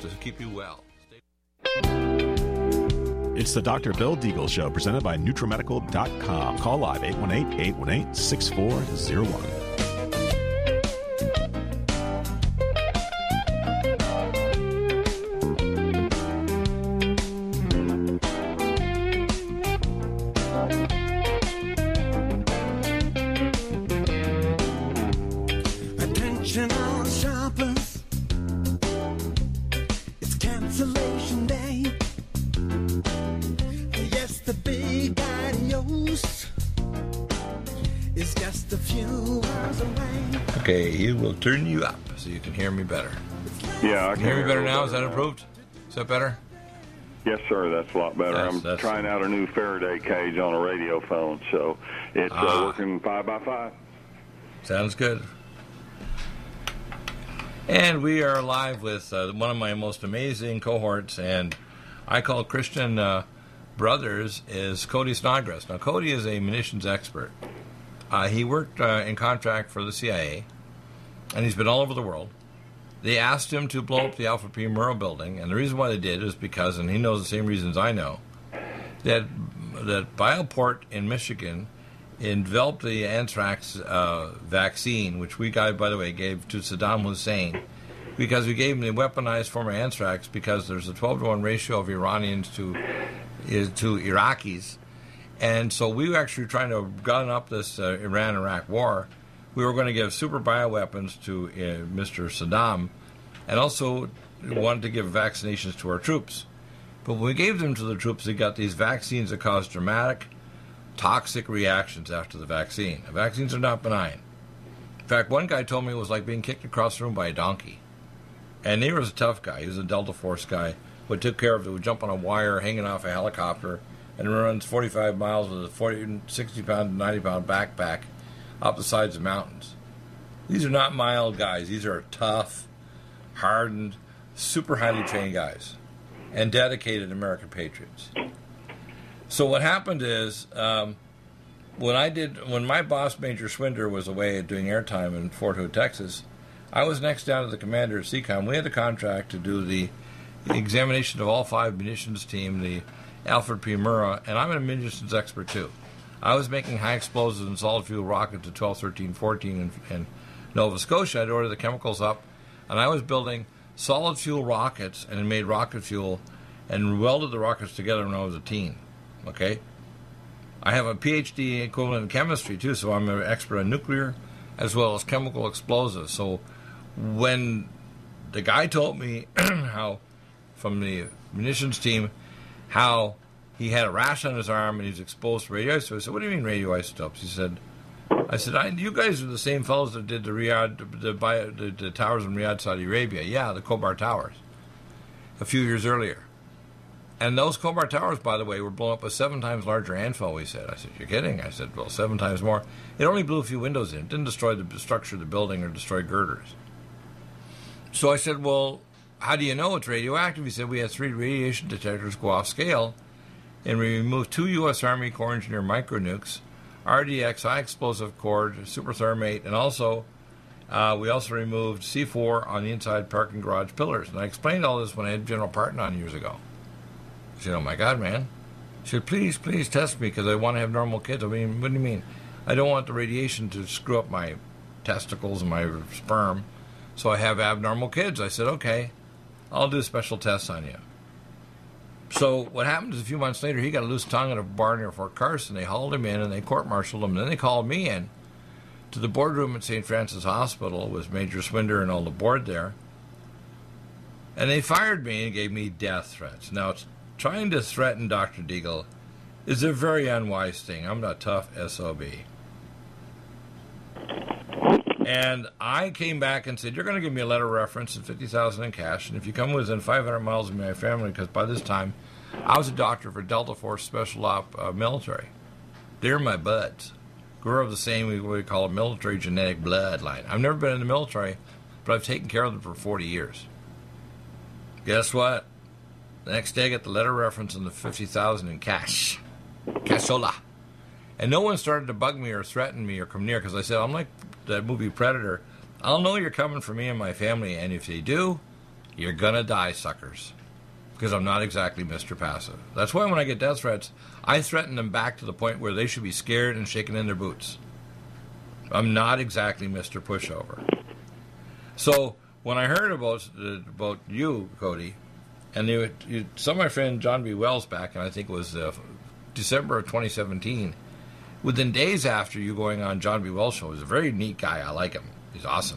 to keep you well. It's the Dr. Bill Deagle Show, presented by NutriMedical.com. Call live 818-818-6401. Okay, he will turn you up so you can hear me better. Yeah, I can hear me better now. Is that improved? Is that better? Yes, sir. That's a lot better. I'm trying out a new Faraday cage on a radio phone, so it's working 5x5. Sounds good. And we are live with one of my most amazing cohorts, and I call Christian brothers, is Cody Snodgrass. Now, Cody is a munitions expert. He worked in contract for the CIA, and he's been all over the world. They asked him to blow up the Alfred P. Murrah building, and the reason why they did is because, and he knows the same reasons I know, that Bioport in Michigan enveloped the anthrax vaccine, which we, by the way, gave to Saddam Hussein, because we gave him the weaponized form of anthrax because there's a 12-to-1 ratio of Iranians to Iraqis. And so we were actually trying to gun up this Iran-Iraq war. We were going to give super bioweapons to Mr. Saddam, and also wanted to give vaccinations to our troops. But when we gave them to the troops, they got these vaccines that cause dramatic, toxic reactions after the vaccine. The vaccines are not benign. In fact, one guy told me it was like being kicked across the room by a donkey. And he was a tough guy. He was a Delta Force guy, but took care of it. Would jump on a wire hanging off a helicopter and runs 45 miles with a 60-pound, 90-pound backpack up the sides of mountains. These are not mild guys. These are tough, hardened, super highly trained guys and dedicated American patriots. So what happened is when my boss, Major Swinder, was away doing airtime in Fort Hood, Texas, I was next down to the commander at CECOM. We had the contract to do the examination of all 5 munitions team, the Alfred P. Murrah, and I'm a munitions expert too. I was making high explosives and solid fuel rockets at 12, 13, 14 in Nova Scotia. I'd ordered the chemicals up, and I was building solid fuel rockets and made rocket fuel and welded the rockets together when I was a teen. Okay? I have a PhD equivalent in chemistry too, so I'm an expert on nuclear as well as chemical explosives. So when the guy told me how, from the munitions team, how he had a rash on his arm and he was exposed to radioisotopes. I said, "What do you mean radioisotopes?" He said, "You guys are the same fellows that did the towers in Riyadh, Saudi Arabia." Yeah, the Khobar Towers, a few years earlier. And those Khobar Towers, by the way, were blown up with 7 times larger ANFO, he said. I said, "You're kidding?" I said, "Well, 7 times more." It only blew a few windows in. It didn't destroy the structure of the building or destroy girders. So I said, "Well, how do you know it's radioactive?" He said, "We had 3 radiation detectors go off scale, and we removed 2 U.S. Army Corps Engineer micronukes, RDX high explosive cord, superthermate, and also we also removed C4 on the inside parking garage pillars." And I explained all this when I had General Parton on years ago. He said, "Oh my God, man." He said, please test me because I want to have normal kids." I mean, what do you mean? "I don't want the radiation to screw up my testicles and my sperm, so I have abnormal kids." I said, "Okay, I'll do special tests on you." So what happened is a few months later, he got a loose tongue at a bar near Fort Carson. They hauled him in and they court-martialed him. And then they called me in to the boardroom at St. Francis Hospital with Major Swinder and all the board there. And they fired me and gave me death threats. Now, trying to threaten Dr. Deagle is a very unwise thing. I'm not tough SOB. And I came back and said, "You're going to give me a letter of reference and $50,000 in cash, and if you come within 500 miles of my family," because by this time I was a doctor for Delta Force Special Op military. They're my buds. Grew up the same, we call it military genetic bloodline. I've never been in the military, but I've taken care of them for 40 years. Guess what? The next day I get the letter of reference and the $50,000 in cash. Cashola. And no one started to bug me or threaten me or come near, because I said, I'm like that movie Predator. I'll know you're coming for me and my family, and if they do, You're going to die, suckers. Because I'm not exactly Mr. Passive. That's why when I get death threats, I threaten them back to the point where they should be scared and shaking in their boots. I'm not exactly Mr. Pushover. So when I heard about you, Cody, and you saw my friend John B. Wells back, and I think it was December of 2017, within days after you going on John B. Wells' show, he's a very neat guy. I like him. He's awesome.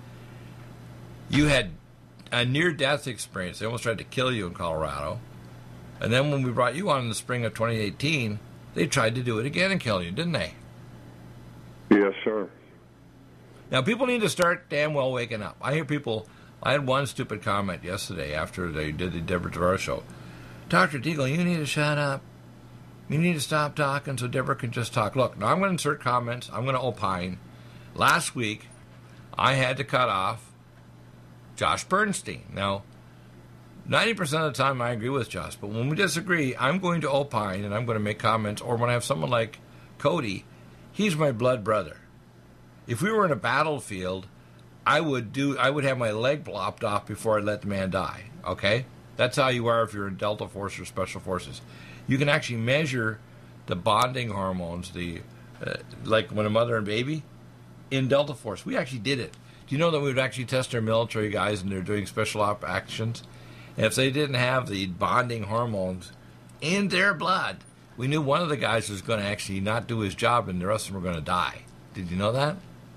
You had a near-death experience. They almost tried to kill you in Colorado. And then when we brought you on in the spring of 2018, they tried to do it again and kill you, didn't they? Yes, sir. Now, people need to start damn well waking up. I hear people... I had one stupid comment yesterday after they did the Deborah Tavares show. Dr. Deagle, you need to shut up. You need to stop talking so Deborah can just talk. Look, now I'm going to insert comments. I'm going to opine. Last week, I had to cut off Josh Bernstein. Now, 90% of the time I agree with Josh, but when we disagree, I'm going to opine and I'm going to make comments. Or when I have someone like Cody, he's my blood brother. If we were in a battlefield, I would have my leg lopped off before I let the man die. Okay? That's how you are if you're in Delta Force or Special Forces. You can actually measure the bonding hormones, like when a mother and baby, in Delta Force. We actually did it. Do you know that we would actually test our military guys and they're doing special op actions? And if they didn't have the bonding hormones in their blood, we knew one of the guys was going to actually not do his job and the rest of them were going to die. Did you know that?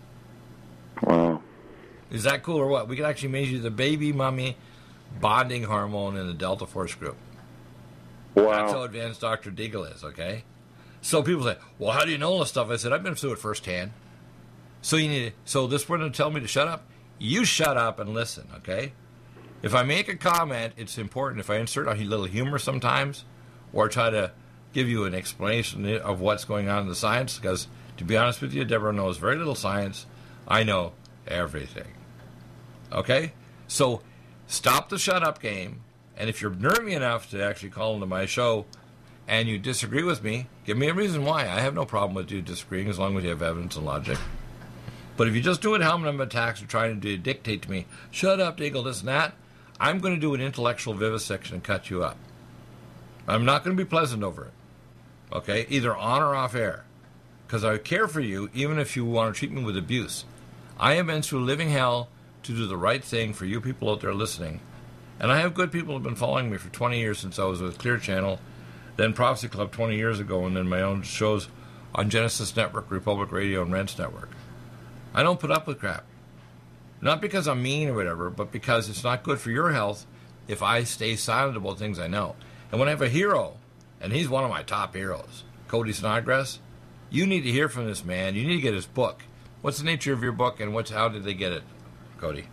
Wow. Is that cool or what? We can actually measure the baby mommy bonding hormone in the Delta Force group. Wow. That's how advanced Dr. Deagle is, okay? So people say, well, how do you know all this stuff? I said, I've been through it firsthand. So this one to tell me to shut up? You shut up and listen, okay? If I make a comment, it's important. If I insert a little humor sometimes or try to give you an explanation of what's going on in the science, because to be honest with you, Deborah knows very little science. I know everything. Okay? So stop the shut up game. And if you're nervy enough to actually call into my show and you disagree with me, give me a reason why. I have no problem with you disagreeing as long as you have evidence and logic. But if you just do it helmet attacks or trying to dictate to me, shut up, Deagle, this and that, I'm going to do an intellectual vivisection and cut you up. I'm not going to be pleasant over it. Okay? Either on or off air. Because I care for you even if you want to treat me with abuse. I have been through living hell to do the right thing for you people out there listening. And I have good people who have been following me for 20 years since I was with Clear Channel, then Prophecy Club 20 years ago, and then my own shows on Genesis Network, Republic Radio, and Rents Network. I don't put up with crap. Not because I'm mean or whatever, but because it's not good for your health if I stay silent about things I know. And when I have a hero, and he's one of my top heroes, Cody Snodgrass, you need to hear from this man. You need to get his book. What's the nature of your book, and how did they get it, Cody?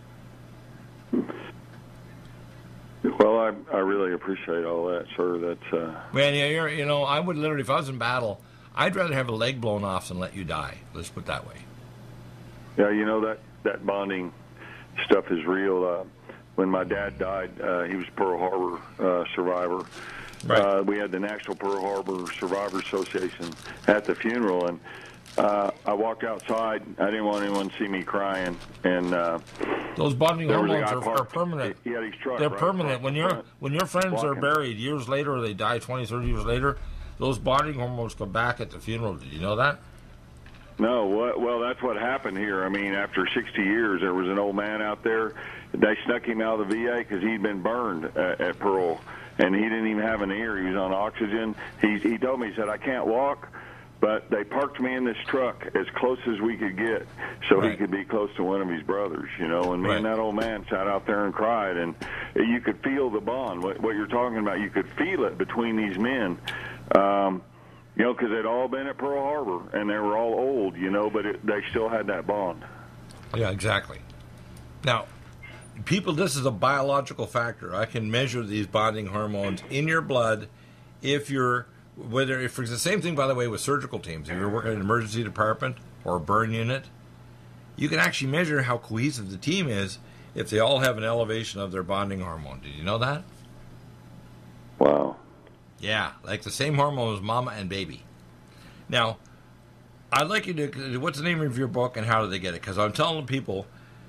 Well, I really appreciate all that, sir. That's man, yeah, I would literally, if I was in battle, I'd rather have a leg blown off than let you die. Let's put it that way. Yeah, that bonding stuff is real. When my dad died, he was Pearl Harbor survivor. Right. We had the National Pearl Harbor Survivor Association at the funeral, and I walked outside. I didn't want anyone to see me crying. And those bonding hormones are permanent. He had his truck. They're permanent. When your friends are buried years later, or they die 20, 30 years later, those bonding hormones come back at the funeral. Did you know that? No. Well, that's what happened here. I mean, after 60 years, there was an old man out there. They snuck him out of the VA because he'd been burned at Pearl, and he didn't even have an ear. He was on oxygen. He told me, he said, I can't walk, but they parked me in this truck as close as we could get so he could be close to one of his brothers, and me and that old man sat out there and cried, and you could feel the bond, what you're talking about. You could feel it between these men, because they'd all been at Pearl Harbor, and they were all old, but they still had that bond. Yeah, exactly. Now, people, this is a biological factor. I can measure these bonding hormones in your blood if it's the same thing, by the way, with surgical teams. If you're working in an emergency department or a burn unit, you can actually measure how cohesive the team is if they all have an elevation of their bonding hormone. Did you know that? Wow. Yeah, like the same hormone as mama and baby. Now, I'd like you to, what's the name of your book and how do they get it? Because I'm telling people,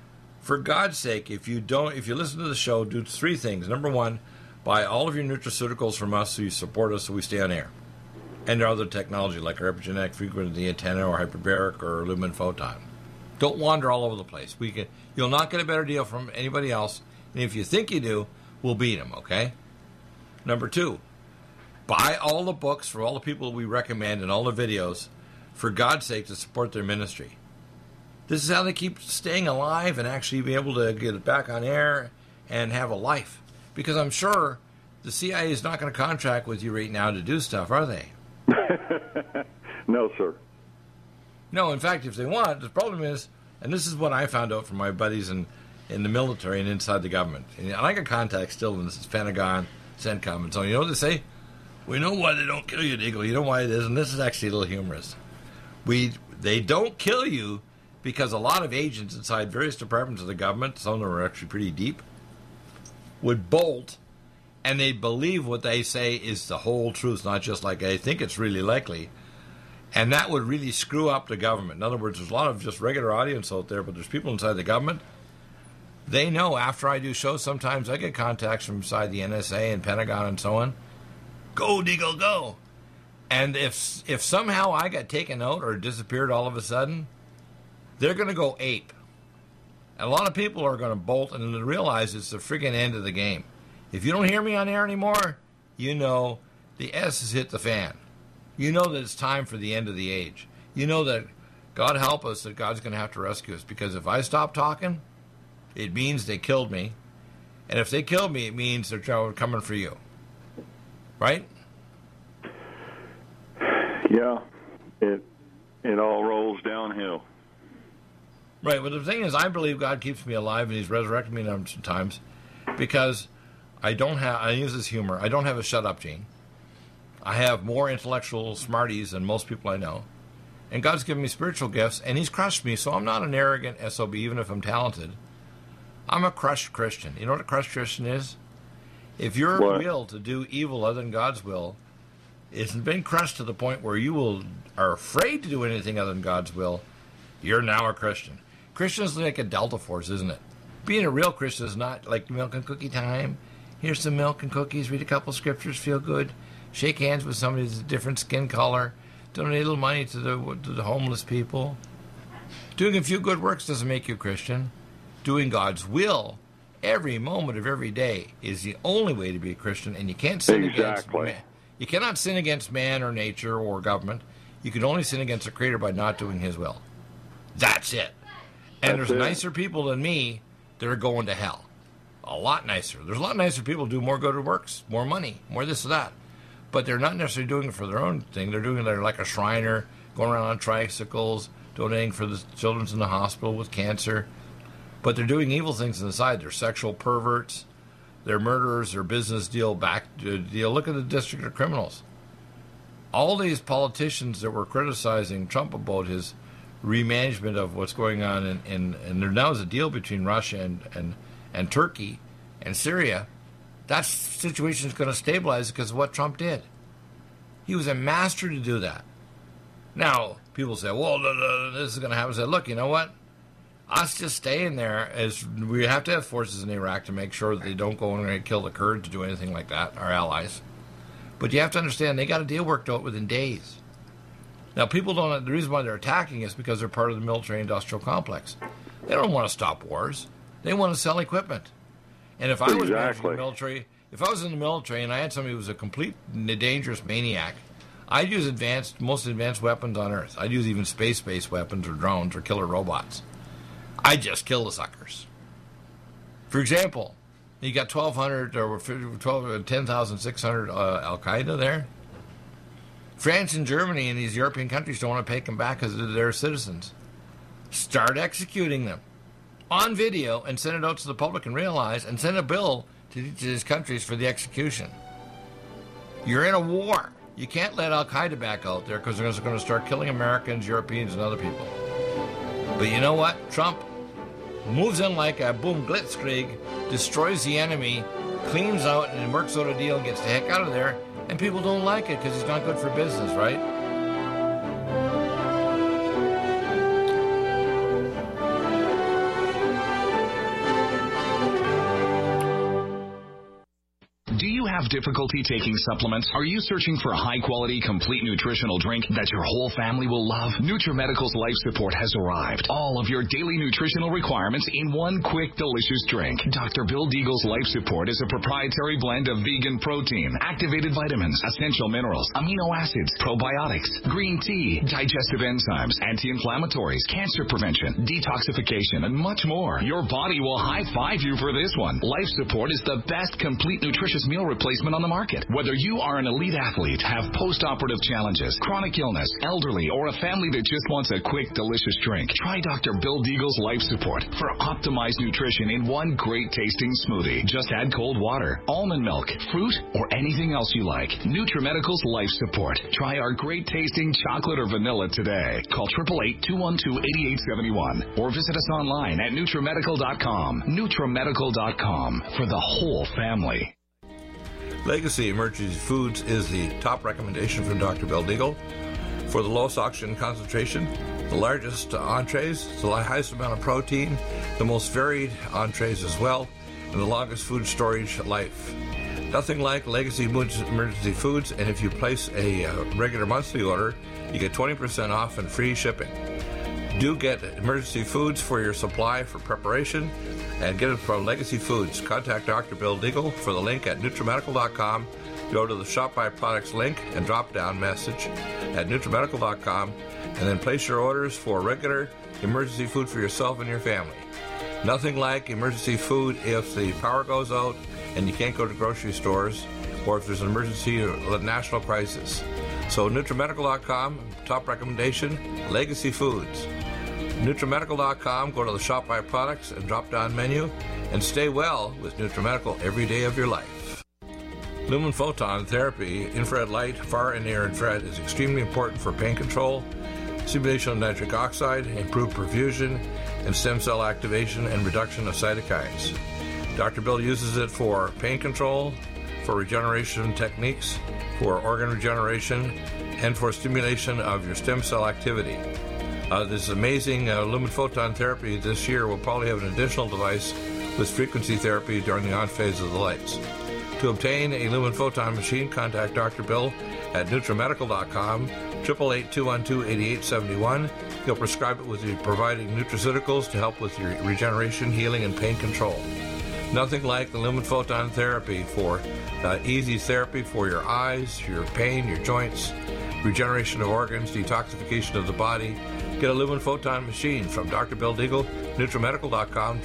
For God's sake, if you listen to the show, do 3 things. Number 1, buy all of your nutraceuticals from us so you support us so we stay on air. And our other technology like our epigenetic frequency antenna or hyperbaric or lumen photon. Don't wander all over the place. You'll not get a better deal from anybody else. And if you think you do, we'll beat them, okay? Number 2, buy all the books for all the people we recommend and all the videos, for God's sake, to support their ministry. This is how they keep staying alive and actually be able to get it back on air and have a life. Because I'm sure the CIA is not going to contract with you right now to do stuff, are they? No, sir. No, in fact, if they want, the problem is, and this is what I found out from my buddies in the military and inside the government. And I got contacts still in the Pentagon, CENTCOM, and so on. You know what they say? We know why they don't kill you, Deagle. You know why it is? And this is actually a little humorous. They don't kill you because a lot of agents inside various departments of the government, some of them are actually pretty deep, would bolt, and they believe what they say is the whole truth, not just like I think it's really likely. And that would really screw up the government. In other words, there's a lot of just regular audience out there, but there's people inside the government. They know after I do shows, sometimes I get contacts from inside the NSA and Pentagon and so on. Go, Deagle, go. And if somehow I got taken out or disappeared all of a sudden, they're going to go ape. And a lot of people are going to bolt and realize it's the friggin' end of the game. If you don't hear me on air anymore, you know the S has hit the fan. You know that it's time for the end of the age. You know that, God help us, that God's going to have to rescue us. Because if I stop talking, it means they killed me. And if they killed me, it means they're coming for you. Right? Yeah. It all rolls downhill. Right, but the thing is, I believe God keeps me alive, and He's resurrected me sometimes because I use this humor, I don't have a shut-up gene. I have more intellectual smarties than most people I know. And God's given me spiritual gifts, and He's crushed me, so I'm not an arrogant SOB, even if I'm talented. I'm a crushed Christian. You know what a crushed Christian is? If your will to do evil other than God's will isn't been crushed to the point where you are afraid to do anything other than God's will, you're now a Christian. Christian is like a Delta Force, isn't it? Being a real Christian is not like milk and cookie time. Here's some milk and cookies, read a couple scriptures, feel good, shake hands with somebody with a different skin color, donate a little money to the homeless people. Doing a few good works doesn't make you a Christian. Doing God's will every moment of every day is the only way to be a Christian, and you can't sin against man. You cannot sin against man or nature or government. You can only sin against the Creator by not doing His will. That's it. And there's nicer people than me that are going to hell. A lot nicer. There's a lot nicer people who do more good works, more money, more this or that. But they're not necessarily doing it for their own thing. They're doing it like a Shriner, going around on tricycles, donating for the children in the hospital with cancer. But they're doing evil things on the side. They're sexual perverts. They're murderers. They're business deal. Look at the district of criminals. All these politicians that were criticizing Trump about his remanagement of what's going on and there now is a deal between Russia and Turkey and Syria, that situation is going to stabilize because of what Trump did. He was a master to do that. Now, people say, well, this is going to happen. I say, look, you know what? Us just staying there, as we have to have forces in Iraq to make sure that they don't go and kill the Kurds, do anything like that, our allies. But you have to understand, they got a deal worked out within days. Now, people don't. The reason why they're attacking is because they're part of the military-industrial complex. They don't want to stop wars. They want to sell equipment. And if I was in the military, and I had somebody who was a complete dangerous maniac, I'd use most advanced weapons on Earth. I'd use even space-based weapons or drones or killer robots. I'd just kill the suckers. For example, you got 1,200 or 10,600 Al-Qaeda there. France and Germany and these European countries don't want to take them back because they're their citizens. Start executing them on video and send it out to the public and realize and send a bill to each of these countries for the execution. You're in a war. You can't let Al-Qaeda back out there because they're going to start killing Americans, Europeans, and other people. But you know what? Trump moves in like a boom blitzkrieg, destroys the enemy, cleans out and works out a deal and gets the heck out of there. And people don't like it because he's not good for business, right? Do you have difficulty taking supplements? Are you searching for a high-quality, complete nutritional drink that your whole family will love? NutriMedical's Life Support has arrived. All of your daily nutritional requirements in one quick, delicious drink. Dr. Bill Deagle's Life Support is a proprietary blend of vegan protein, activated vitamins, essential minerals, amino acids, probiotics, green tea, digestive enzymes, anti-inflammatories, cancer prevention, detoxification, and much more. Your body will high-five you for this one. Life Support is the best complete nutritious meal replacement on the market. Whether you are an elite athlete, have post-operative challenges, chronic illness, elderly, or a family that just wants a quick, delicious drink, try Dr. Bill Deagle's Life Support for optimized nutrition in one great-tasting smoothie. Just add cold water, almond milk, fruit, or anything else you like. NutriMedical's Life Support. Try our great-tasting chocolate or vanilla today. Call 888-212-8871 or visit us online at NutriMedical.com. NutriMedical.com for the whole family. Legacy Emergency Foods is the top recommendation from Dr. Bill Deagle for the lowest oxygen concentration, the largest entrees, the highest amount of protein, the most varied entrees as well, and the longest food storage life. Nothing like Legacy Emergency Foods, and if you place a regular monthly order, you get 20% off and free shipping. Do get Emergency Foods for your supply for preparation, and get it from Legacy Foods. Contact Dr. Bill Deagle for the link at NutriMedical.com. Go to the Shop by Products link and drop-down message at NutriMedical.com, and then place your orders for regular emergency food for yourself and your family. Nothing like emergency food if the power goes out and you can't go to grocery stores, or if there's an emergency or a national crisis. So NutriMedical.com, top recommendation, Legacy Foods. NutriMedical.com, go to the Shop by Products and drop-down menu, and stay well with NutriMedical every day of your life. Lumen photon therapy, infrared light, far and near infrared, is extremely important for pain control, stimulation of nitric oxide, improved perfusion, and stem cell activation and reduction of cytokines. Dr. Bill uses it for pain control, for regeneration techniques, for organ regeneration, and for stimulation of your stem cell activity. This amazing Lumen photon therapy this year will probably have an additional device with frequency therapy during the on phase of the lights. To obtain a Lumen photon machine, contact Dr. Bill at NutriMedical.com, 888-212-8871. He'll prescribe it with you providing nutraceuticals to help with your regeneration, healing, and pain control. Nothing like the Lumen photon therapy for easy therapy for your eyes, your pain, your joints, regeneration of organs, detoxification of the body. Get a Lumen photon machine from Dr. Bill Deagle, NutriMedical.com,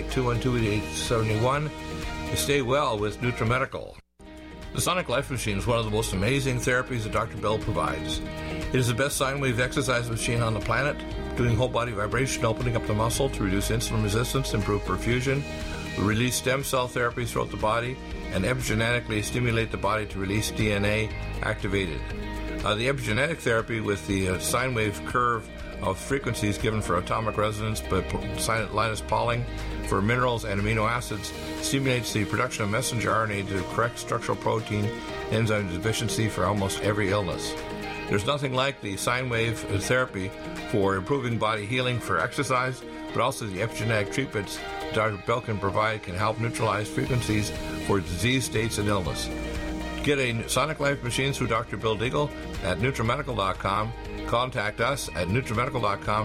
888-212-8871. Stay well with NutriMedical. The Sonic Life Machine is one of the most amazing therapies that Dr. Bill provides. It is the best sine wave exercise machine on the planet, doing whole body vibration, opening up the muscle to reduce insulin resistance, improve perfusion, release stem cell therapies throughout the body, and epigenetically stimulate the body to release DNA activated. The epigenetic therapy with the sine wave curve of frequencies given for atomic resonance, but Linus Pauling for minerals and amino acids stimulates the production of messenger RNA to correct structural protein enzyme deficiency for almost every illness. There's nothing like the sine wave therapy for improving body healing for exercise, but also the epigenetic treatments Dr. Bill can provide can help neutralize frequencies for disease states and illness. Get a Sonic Life machine through Dr. Bill Deagle at NutriMedical.com. Contact us at NutriMedical.com,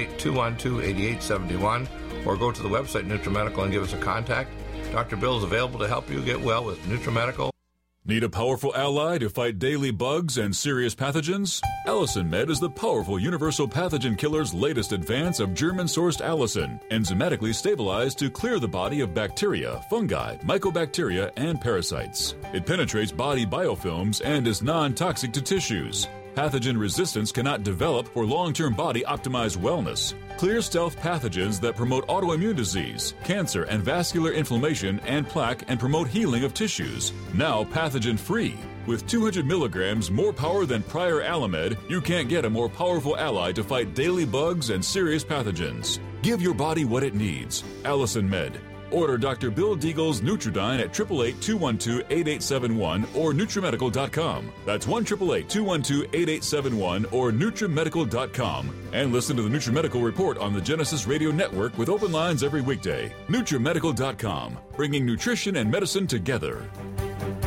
888-212-8871, or go to the website NutriMedical and give us a contact. Dr. Bill is available to help you get well with NutriMedical. Need a powerful ally to fight daily bugs and serious pathogens? Allicin Med is the powerful universal pathogen killer's latest advance of German-sourced allicin, enzymatically stabilized to clear the body of bacteria, fungi, mycobacteria, and parasites. It penetrates body biofilms and is non-toxic to tissues. Pathogen resistance cannot develop for long-term body-optimized wellness. Clear stealth pathogens that promote autoimmune disease, cancer and vascular inflammation and plaque and promote healing of tissues. Now pathogen-free. With 200 milligrams more power than prior Alamed, you can't get a more powerful ally to fight daily bugs and serious pathogens. Give your body what it needs. Allicin Med. Order Dr. Bill Deagle's Nutridyne at 888-212-8871 or NutriMedical.com. That's 1-888-212-8871 or NutriMedical.com. And listen to the NutriMedical Report on the Genesis Radio Network with open lines every weekday. NutriMedical.com, bringing nutrition and medicine together.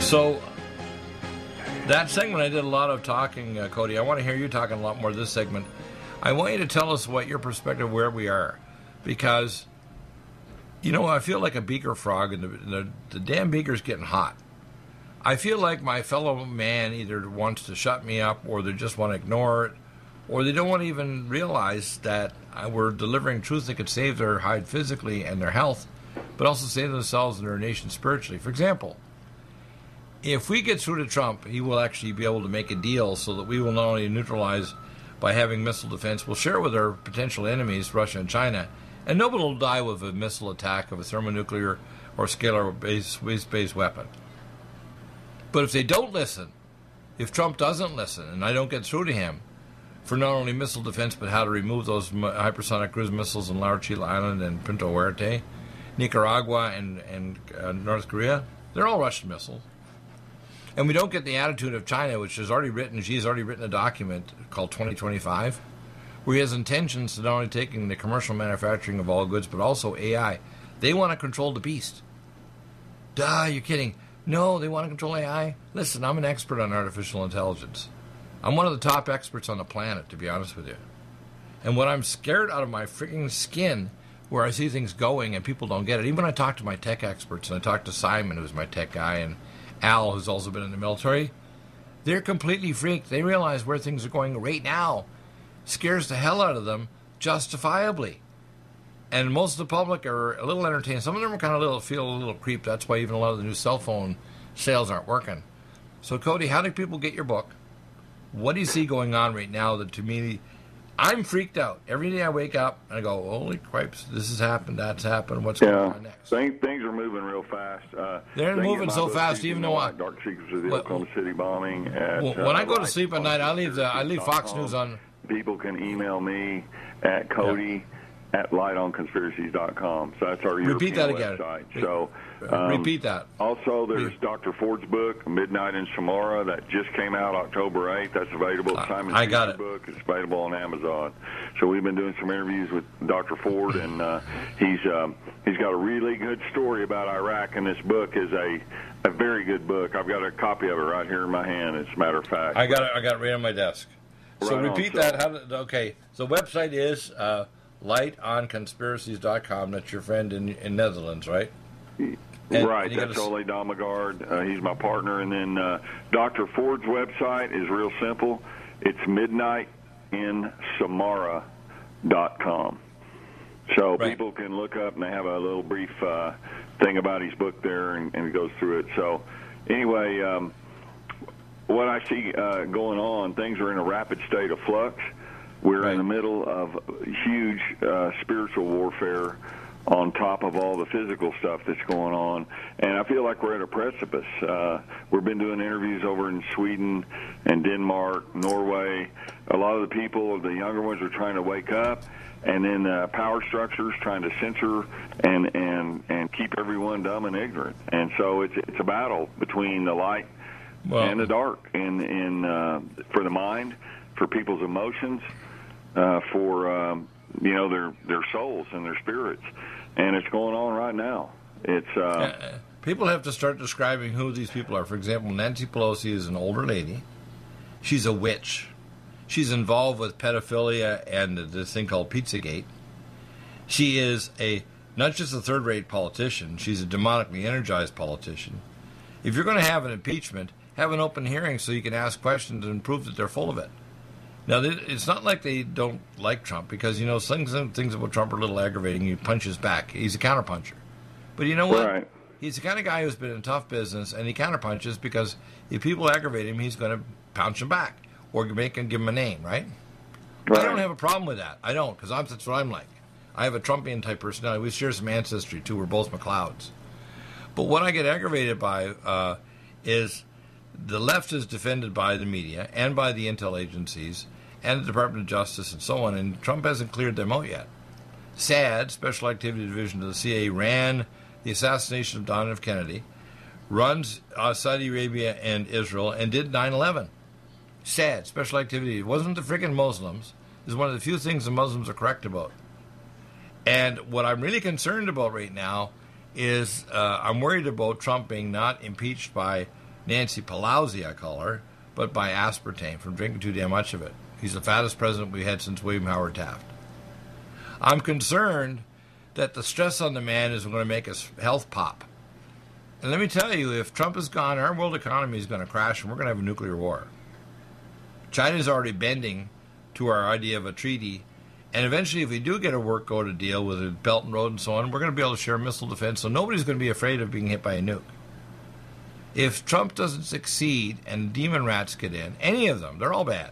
So that segment I did a lot of talking, Cody. I want to hear you talking a lot more this segment. I want you to tell us what your perspective where we are, because I feel like a beaker frog, and the damn beaker's getting hot. I feel like my fellow man either wants to shut me up, or they just want to ignore it, or they don't want to even realize that we're delivering truth that could save their hide physically and their health, but also save themselves and their nation spiritually. For example, if we get through to Trump, he will actually be able to make a deal so that we will not only neutralize by having missile defense, we'll share it with our potential enemies, Russia and China, and nobody will die with a missile attack of a thermonuclear or scalar-based weapon. But if they don't listen, if Trump doesn't listen, and I don't get through to him for not only missile defense, but how to remove those hypersonic cruise missiles in Laurel Island and Punta Muerte, Nicaragua and North Korea, they're all Russian missiles. And we don't get the attitude of China, which has already written, she's already written a document called 2025, where he has intentions to not only taking the commercial manufacturing of all goods, but also AI. They want to control the beast. Duh, you're kidding. No, they want to control AI. Listen, I'm an expert on artificial intelligence. I'm one of the top experts on the planet, to be honest with you. And when I'm scared out of my freaking skin, where I see things going and people don't get it, even when I talk to my tech experts, and I talk to Simon, who's my tech guy, and Al, who's also been in the military, they're completely freaked. They realize where things are going right now. Scares the hell out of them, justifiably. And most of the public are a little entertained. Some of them are kind of feel a little creeped. That's why even a lot of the new cell phone sales aren't working. So, Cody, how do people get your book? What do you see going on right now that, to me, I'm freaked out. Every day I wake up and I go, holy cripes, this has happened, that's happened, what's going on next? Things are moving real fast. They're moving so fast, even though Dark Secrets of the Oklahoma City bombing. When I go to sleep at night, I leave Fox News on. People can email me at Cody at lightonconspiracies.com. So that's our Repeat that website. Again. So repeat that. Also, there's Dr. Ford's book, Midnight in Samara, that just came out October 8th. That's available. I got it. Book. It's available on Amazon. So we've been doing some interviews with Dr. Ford, and he's got a really good story about Iraq, and this book is a very good book. I've got a copy of it right here in my hand, as a matter of fact. I got it right on my desk. So right repeat that. Okay. So the website is lightonconspiracies.com. That's your friend in Netherlands, right? Right. That's Ole Damagard. He's my partner. And then Dr. Ford's website is real simple. It's midnightinsamara.com. So people can look up, and they have a little brief thing about his book there, and it goes through it. So anyway, what I see going on, things are in a rapid state of flux. We're in the middle of huge spiritual warfare on top of all the physical stuff that's going on. And I feel like we're at a precipice. We've been doing interviews over in Sweden and Denmark, Norway. A lot of the people, the younger ones, are trying to wake up. And then power structures trying to censor and keep everyone dumb and ignorant. And so it's a battle between the light and the dark, and for the mind, for people's emotions, for their souls and their spirits, and it's going on right now. It's people have to start describing who these people are. For example, Nancy Pelosi is an older lady. She's a witch. She's involved with pedophilia and this thing called Pizzagate. She is not just a third-rate politician. She's a demonically energized politician. If you're going to have an impeachment, have an open hearing so you can ask questions and prove that they're full of it. Now, it's not like they don't like Trump, because, things about Trump are a little aggravating. He punches back. He's a counterpuncher. But you know what? Right. He's the kind of guy who's been in tough business, and he counterpunches because if people aggravate him, he's going to punch them back or give him a name, right? I don't have a problem with that. I don't, because that's what I'm like. I have a Trumpian-type personality. We share some ancestry, too. We're both McLeods. But what I get aggravated by is the left is defended by the media and by the intel agencies and the Department of Justice and so on, and Trump hasn't cleared them out yet. SAD, Special Activity Division of the CIA, ran the assassination of John F. Kennedy, runs Saudi Arabia and Israel, and did 9/11. SAD, Special Activity. It wasn't the freaking Muslims. It's one of the few things the Muslims are correct about. And what I'm really concerned about right now is I'm worried about Trump being not impeached by Nancy Pelosi, I call her, but by aspartame from drinking too damn much of it. He's the fattest president we had since William Howard Taft. I'm concerned that the stress on the man is going to make his health pop. And let me tell you, if Trump is gone, our world economy is going to crash and we're going to have a nuclear war. China's already bending to our idea of a treaty. And eventually, if we do get a go to deal with a Belt and Road and so on, we're going to be able to share missile defense, so nobody's going to be afraid of being hit by a nuke. If Trump doesn't succeed and demon rats get in, any of them, they're all bad.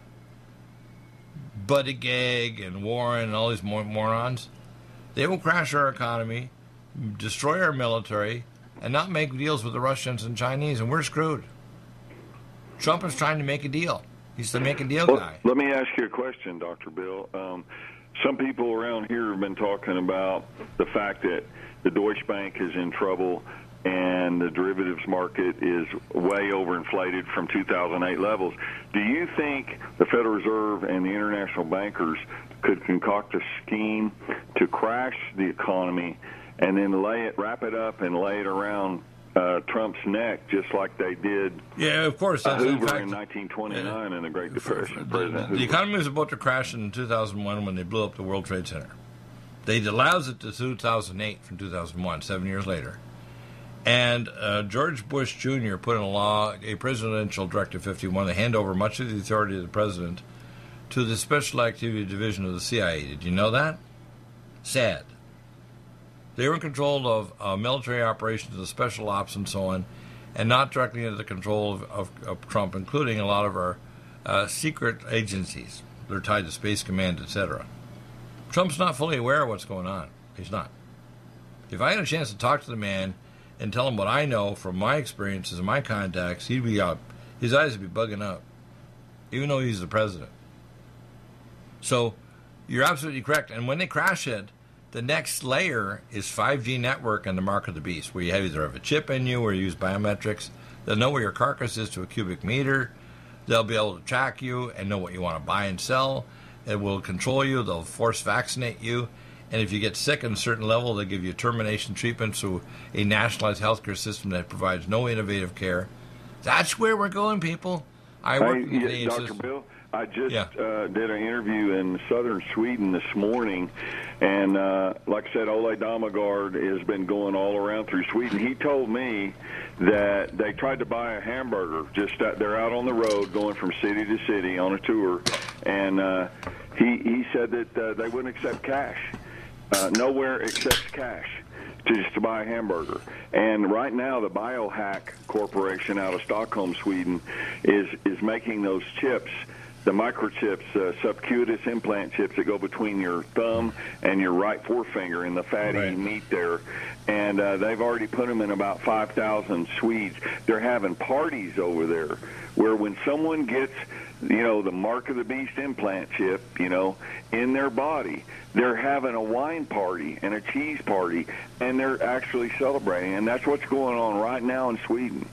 Buttigieg and Warren and all these morons, they will crash our economy, destroy our military, and not make deals with the Russians and Chinese, and we're screwed. Trump is trying to make a deal. He's the make a deal guy. Let me ask you a question, Dr. Bill. Some people around here have been talking about the fact that the Deutsche Bank is in trouble and the derivatives market is way overinflated from 2008 levels. Do you think the Federal Reserve and the international bankers could concoct a scheme to crash the economy and then wrap it up and lay it around Trump's neck, just like they did of course, that's Hoover in 1929 in the Great Depression? The economy was about to crash in 2001 when they blew up the World Trade Center. They allowed it to 2008 from 2001, 7 years later. And George Bush Jr. put in a law, a Presidential Directive 51, to hand over much of the authority of the president to the Special Activity Division of the CIA. Did you know that? Sad. They were in control of military operations, the special ops, and so on, and not directly under the control of Trump, including a lot of our secret agencies. They're tied to Space Command, etc. Trump's not fully aware of what's going on. He's not. If I had a chance to talk to the man and tell him what I know from my experiences and my contacts, he'd be up. His eyes would be bugging up, even though he's the president. So you're absolutely correct. And when they crash it, the next layer is 5G network and the mark of the beast, where you either have a chip in you or you use biometrics. They'll know where your carcass is to a cubic meter. They'll be able to track you and know what you want to buy and sell. It will control you. They'll force vaccinate you. And if you get sick at a certain level, they'll give you termination treatment through a nationalized healthcare system that provides no innovative care. That's where we're going, people. I work in the Canadian Dr. system. Bill, I just did an interview in southern Sweden this morning, and like I said, Ole Damagard has been going all around through Sweden. He told me that they tried to buy a hamburger. They're out on the road going from city to city on a tour, and he said that they wouldn't accept cash. Nowhere accepts cash to buy a hamburger. And right now, the Biohack Corporation out of Stockholm, Sweden, is making those chips, the microchips, subcutaneous implant chips that go between your thumb and your right forefinger in the fatty meat there. And they've already put them in about 5,000 Swedes. They're having parties over there where when someone gets, the mark of the beast implant chip, in their body, they're having a wine party and a cheese party, and they're actually celebrating. And that's what's going on right now in Sweden.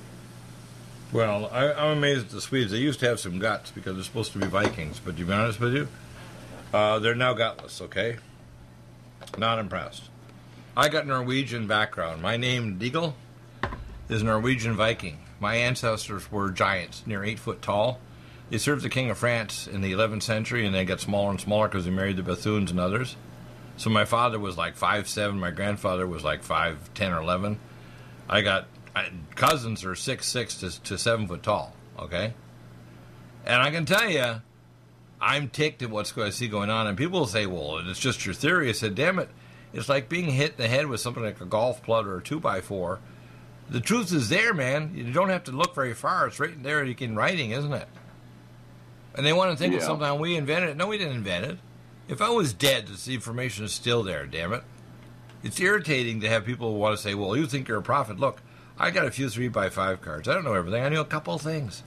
Well, I'm amazed at the Swedes. They used to have some guts because they're supposed to be Vikings, but to be honest with you, they're now gutless, okay? Not impressed. I got Norwegian background. My name, Deagle, is Norwegian Viking. My ancestors were giants, near 8 foot tall. They served the King of France in the 11th century, and they got smaller and smaller because they married the Bethunes and others. So my father was like 5'7", my grandfather was like 5'10" or 11. Cousins are 6'6" to 7 foot tall, okay? And I can tell you, I'm ticked at what's I see going on. And people will say, well, it's just your theory. I said, damn it, it's like being hit in the head with something like a golf club or a 2x4. The truth is there, man. You don't have to look very far. It's right there in writing, isn't it? And they want to think that somehow we invented it. No, we didn't invent it. If I was dead, this information is still there, damn it. It's irritating to have people who want to say, well, you think you're a prophet. Look, I got a few 3x5 cards. I don't know everything. I know a couple of things.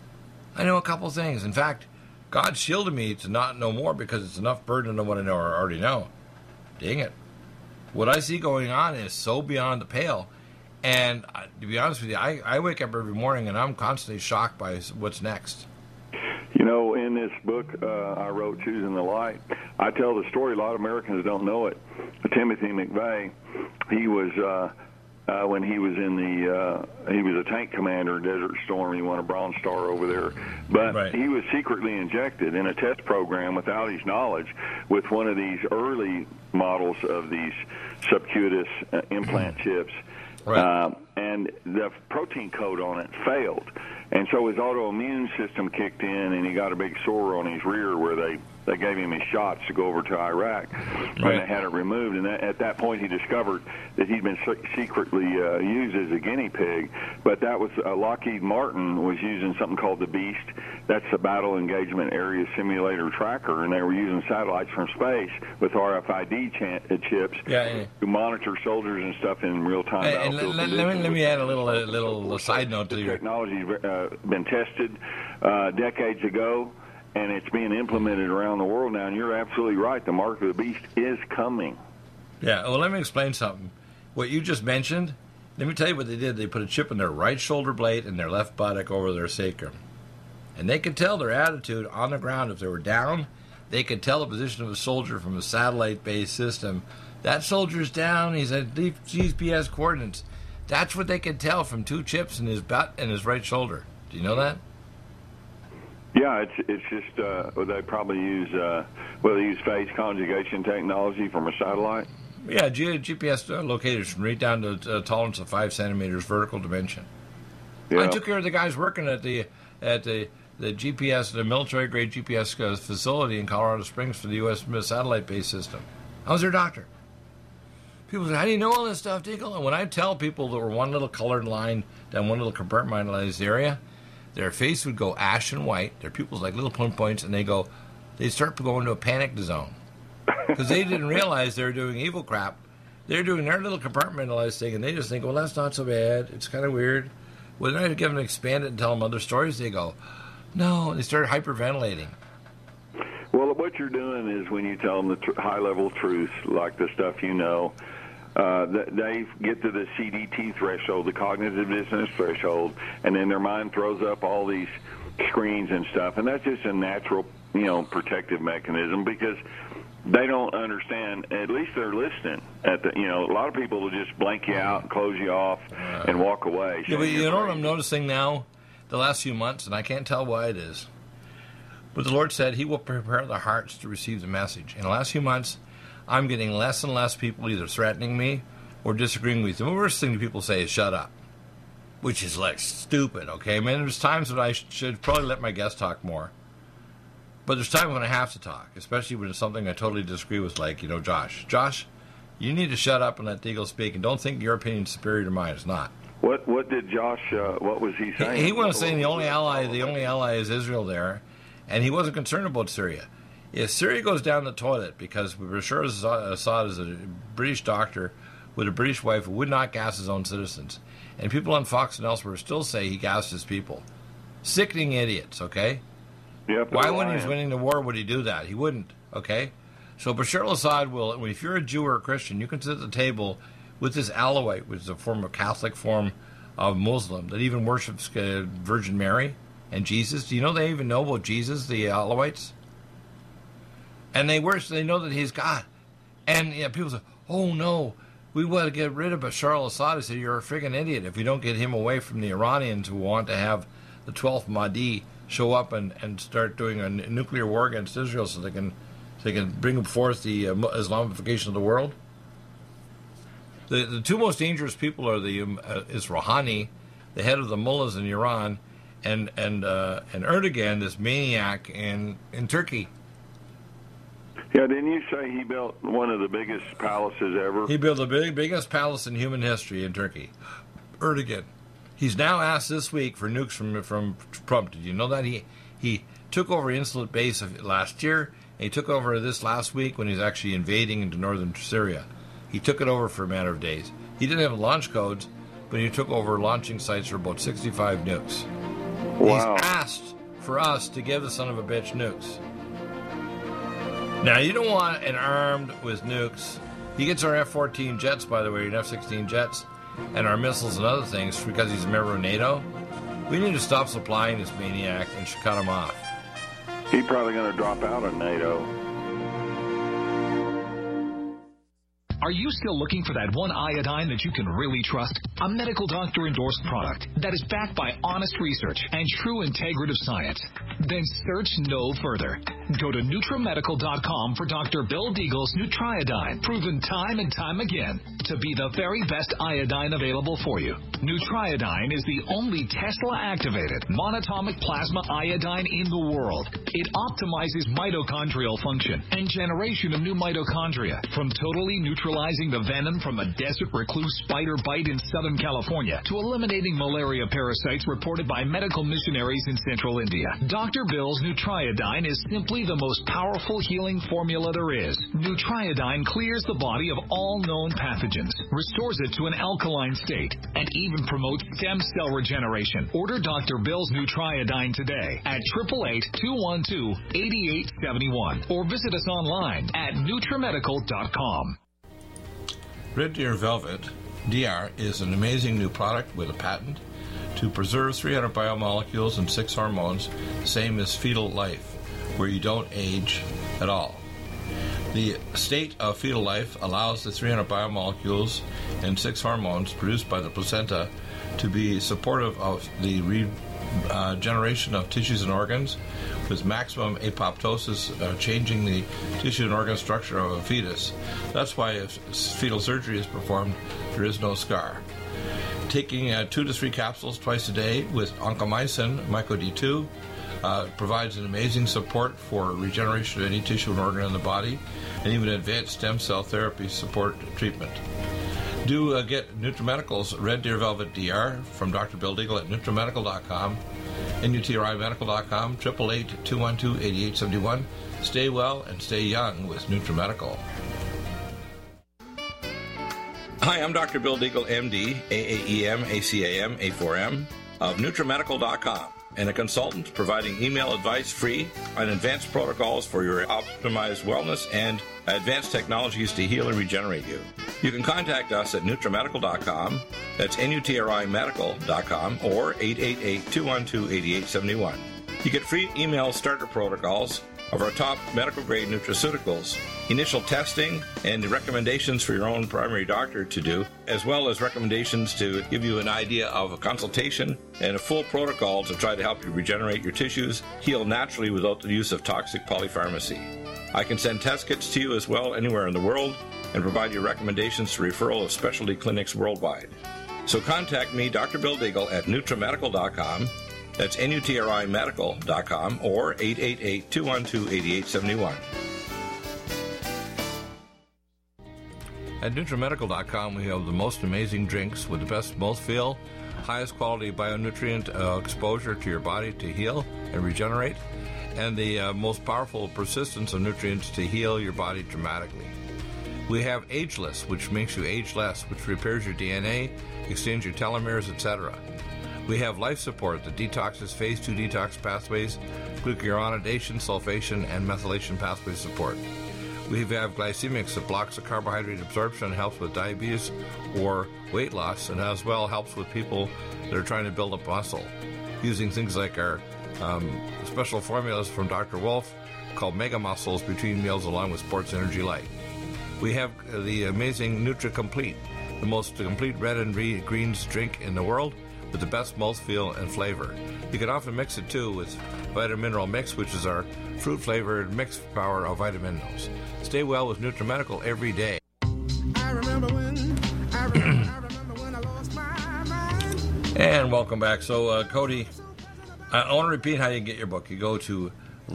In fact, God shielded me to not know more because it's enough burden to what I know or already know. Dang it. What I see going on is so beyond the pale. And to be honest with you, I wake up every morning and I'm constantly shocked by what's next. In this book I wrote, Choosing the Light, I tell the story. A lot of Americans don't know it. Timothy McVeigh, he was when he was in he was a tank commander in Desert Storm. He won a Bronze Star over there. But he was secretly injected in a test program without his knowledge with one of these early models of these subcutaneous implant chips. Right. And the protein code on it failed. And so his autoimmune system kicked in, and he got a big sore on his rear where they gave him his shots to go over to Iraq, and they had it removed. And at that point, he discovered that he'd been secretly used as a guinea pig. But that was Lockheed Martin was using something called the Beast. That's the Battle Engagement Area Simulator Tracker, and they were using satellites from space with RFID chips to monitor soldiers and stuff in real time. And let me add a little side note to the your technology's been tested decades ago, and it's being implemented around the world now. And you're absolutely right. The mark of the beast is coming. Yeah. Well, let me explain something. What you just mentioned, let me tell you what they did. They put a chip in their right shoulder blade and their left buttock over their sacrum. And they could tell their attitude on the ground. If they were down, they could tell the position of a soldier from a satellite-based system. That soldier's down. He's at GPS coordinates. That's what they could tell from two chips in his butt and his right shoulder. Do you know that? Yeah, it's just they probably use they use phase conjugation technology from a satellite. Yeah, GPS locators from right down to a tolerance of 5 centimeters vertical dimension. Yeah. I took care of the guys working at the GPS, the military grade GPS facility in Colorado Springs for the U.S. satellite based system. I was their doctor. People say, "How do you know all this stuff, Deagle?" And when I tell people that we're one little colored line down one little compartmentalized area, their face would go ashen white, their pupils like little points, and they start to go into a panic zone. Because they didn't realize they were doing evil crap. They're doing their little compartmentalized thing, and they just think, well, that's not so bad. It's kind of weird. When I give them expand it and tell them other stories, they go, no, they start hyperventilating. Well, what you're doing is when you tell them the high-level truths, like the stuff you know, they get to the CDT threshold, the cognitive dissonance threshold, and then their mind throws up all these screens and stuff, and that's just a natural, protective mechanism because they don't understand. At least they're listening. A lot of people will just blank you out and close you off and walk away. Yeah, but you know what I'm noticing now, the last few months, and I can't tell why it is, but the Lord said He will prepare the hearts to receive the message. In the last few months, I'm getting less and less people either threatening me or disagreeing with me. The worst thing people say is shut up, which is like stupid, okay? I mean, there's times that I should probably let my guests talk more. But there's times when I have to talk, especially when it's something I totally disagree with, like, Josh. Josh, you need to shut up and let Deagle speak, and don't think your opinion is superior to mine. It's not. What did Josh, what was he saying? He was saying the only ally is Israel there, and he wasn't concerned about Syria. If Syria goes down the toilet, because Bashar Assad is a British doctor with a British wife who would not gas his own citizens, and people on Fox and elsewhere still say he gassed his people. Sickening idiots, okay? Yep, why, when he's winning the war, would he do that? He wouldn't, okay? So Bashar al-Assad will, if you're a Jew or a Christian, you can sit at the table with this Alawite, which is a form of Catholic form of Muslim that even worships Virgin Mary and Jesus. Do you know they even know about Jesus, the Alawites? And they know that he's God. And people say, oh no, we want to get rid of Bashar al-Assad. I said, you're a friggin' idiot if you don't get him away from the Iranians who want to have the 12th Mahdi show up and start doing a nuclear war against Israel so they can bring forth the Islamification of the world. The two most dangerous people are is Rouhani, the head of the mullahs in Iran, and Erdogan, this maniac in Turkey. Yeah, didn't you say he built one of the biggest palaces ever? He built the biggest palace in human history in Turkey. Erdogan. He's now asked this week for nukes from Trump. Did you know that? He took over Insulet base last year, and he took over this last week when he's actually invading into northern Syria. He took it over for a matter of days. He didn't have launch codes, but he took over launching sites for about 65 nukes. Wow. He's asked for us to give the son of a bitch nukes. Now, you don't want an armed with nukes. He gets our F-14 jets, by the way, and F-16 jets, and our missiles and other things because he's a member of NATO. We need to stop supplying this maniac and should cut him off. He's probably going to drop out of NATO. Are you still looking for that one iodine that you can really trust? A medical doctor-endorsed product that is backed by honest research and true integrative science? Then search no further. Go to NutriMedical.com for Dr. Bill Deagle's Nutriodine, proven time and time again to be the very best iodine available for you. Nutriodine is the only Tesla-activated monatomic plasma iodine in the world. It optimizes mitochondrial function and generation of new mitochondria, from totally neutralizing the venom from a desert recluse spider bite in Southern California to eliminating malaria parasites reported by medical missionaries in Central India. Dr. Bill's Nutriodine is simply the most powerful healing formula there is. Nutriodine clears the body of all known pathogens, restores it to an alkaline state, and even promotes stem cell regeneration. Order Dr. Bill's Nutriodine today at 888-212-8871 or visit us online at NutriMedical.com. Red Deer Velvet DR is an amazing new product with a patent to preserve 300 biomolecules and 6 hormones, same as fetal life, where you don't age at all. The state of fetal life allows the 300 biomolecules and 6 hormones produced by the placenta to be supportive of the regeneration of tissues and organs, with maximum apoptosis, changing the tissue and organ structure of a fetus. That's why if fetal surgery is performed, there is no scar. Taking 2 to 3 capsules twice a day with oncomycin, MycoD2, provides an amazing support for regeneration of any tissue and organ in the body, and even advanced stem cell therapy support treatment. Do get NutriMedical's Red Deer Velvet DR from Dr. Bill Deagle at NutriMedical.com, NutriMedical.com, 888-212-8871. Stay well and stay young with NutriMedical. Hi, I'm Dr. Bill Deagle, MD, AAEM, ACAM, A4M, of NutriMedical.com, and a consultant providing email advice free on advanced protocols for your optimized wellness and advanced technologies to heal and regenerate you. You can contact us at NutriMedical.com, that's NutriMedical.com, or 888-212-8871. You get free email starter protocols of our top medical-grade nutraceuticals, initial testing, and recommendations for your own primary doctor to do, as well as recommendations to give you an idea of a consultation and a full protocol to try to help you regenerate your tissues, heal naturally without the use of toxic polypharmacy. I can send test kits to you as well anywhere in the world and provide you recommendations to referral of specialty clinics worldwide. So contact me, Dr. Bill Deagle, at NutriMedical.com. That's NutriMedical.com, or 888-212-8871. At NutriMedical.com, we have the most amazing drinks with the best mouthfeel, highest quality bionutrient exposure to your body to heal and regenerate, and the most powerful persistence of nutrients to heal your body dramatically. We have Ageless, which makes you age less, which repairs your DNA, extends your telomeres, etc. We have Life Support that detoxes phase 2 detox pathways, glucuronidation, sulfation, and methylation pathway support. We have Glycemics that blocks the carbohydrate absorption and helps with diabetes or weight loss, and as well helps with people that are trying to build up muscle, using things like our special formulas from Dr. Wolf called Mega Muscles between meals along with Sports Energy Light. We have the amazing NutriComplete, the most complete red and greens drink in the world, with the best mouthfeel and flavor. You can often mix it too with Vitamin Mineral Mix, which is our fruit-flavored mixed power of vitamin minerals. Stay well with NutriMedical every day. I remember when I lost my mind. And welcome back. So, Cody, I want to repeat how you can get your book. You go to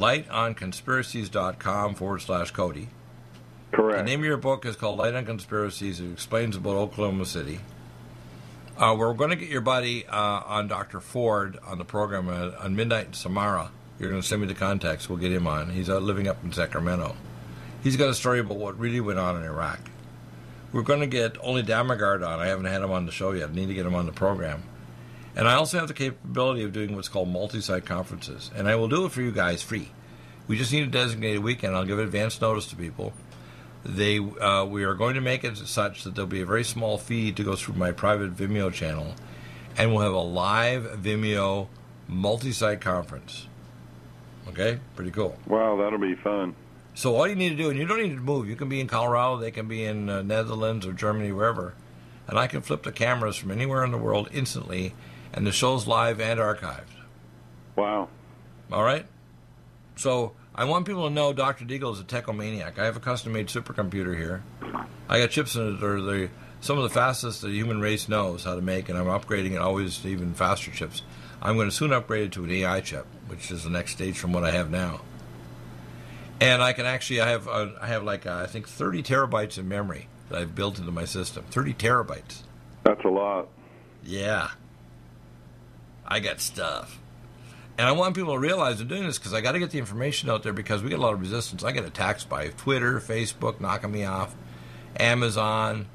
lightonconspiracies.com/Cody. Correct. The name of your book is called Light on Conspiracies. It explains about Oklahoma City. We're going to get your buddy on Dr. Ford on the program on midnight in Samara. You're going to send me the contacts. We'll get him on. He's living up in Sacramento. He's got a story about what really went on in Iraq. We're going to get Ole Dammegard on. I haven't had him on the show yet. I need to get him on the program. And I also have the capability of doing what's called multi-site conferences. And I will do it for you guys free. We just need a designated weekend. I'll give advance notice to people. We are going to make it such that there'll be a very small feed to go through my private Vimeo channel, and we'll have a live Vimeo multi-site conference. Okay? Pretty cool. Wow, that'll be fun. So all you need to do, and you don't need to move. You can be in Colorado, they can be in Netherlands or Germany, wherever, and I can flip the cameras from anywhere in the world instantly, and the show's live and archived. Wow. All right? So I want people to know Dr. Deagle is a techomaniac. I have a custom-made supercomputer here. I got chips in it that are some of the fastest the human race knows how to make, and I'm upgrading it always to even faster chips. I'm going to soon upgrade it to an AI chip, which is the next stage from what I have now. And I can actually, I have like, I think 30 terabytes of memory that I've built into my system. 30 terabytes. That's a lot. Yeah. I got stuff. And I want people to realize I'm doing this because I got to get the information out there because we get a lot of resistance. I get attacked by Twitter, Facebook knocking me off, Amazon,